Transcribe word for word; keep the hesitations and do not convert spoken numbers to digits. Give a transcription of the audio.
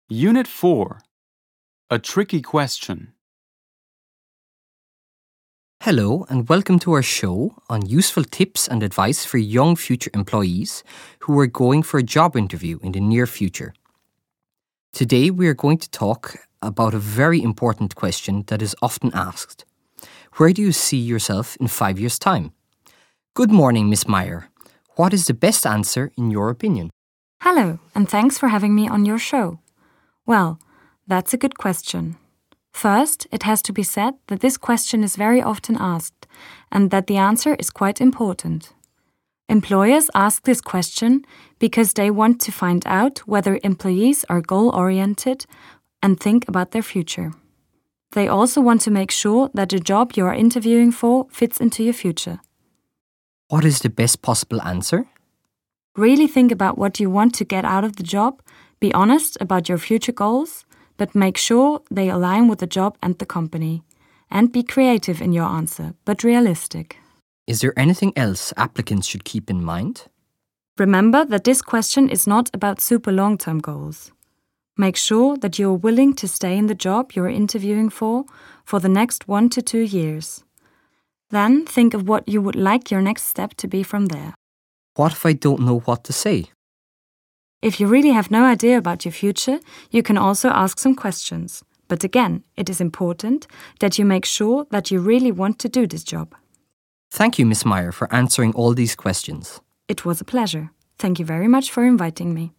Unit four. A tricky question. Hello and welcome to our show on useful tips and advice for young future employees who are going for a job interview in the near future. Today we are going to talk about a very important question that is often asked. Where do you see yourself in five years' time? Good morning, Miss Meyer. What is the best answer in your opinion? Hello, and thanks for having me on your show. Well, that's a good question. First, it has to be said that this question is very often asked, and that the answer is quite important. Employers ask this question because they want to find out whether employees are goal-oriented and think about their future. They also want to make sure that the job you are interviewing for fits into your future. What is the best possible answer? Really think about what you want to get out of the job, be honest about your future goals, but make sure they align with the job and the company. And be creative in your answer, but realistic. Is there anything else applicants should keep in mind? Remember that this question is not about super long-term goals. Make sure that you are willing to stay in the job you are interviewing for for the next one to two years. Then think of what you would like your next step to be from there. What if I don't know what to say? If you really have no idea about your future, you can also ask some questions. But again, it is important that you make sure that you really want to do this job. Thank you, Miss Meyer, for answering all these questions. It was a pleasure. Thank you very much for inviting me.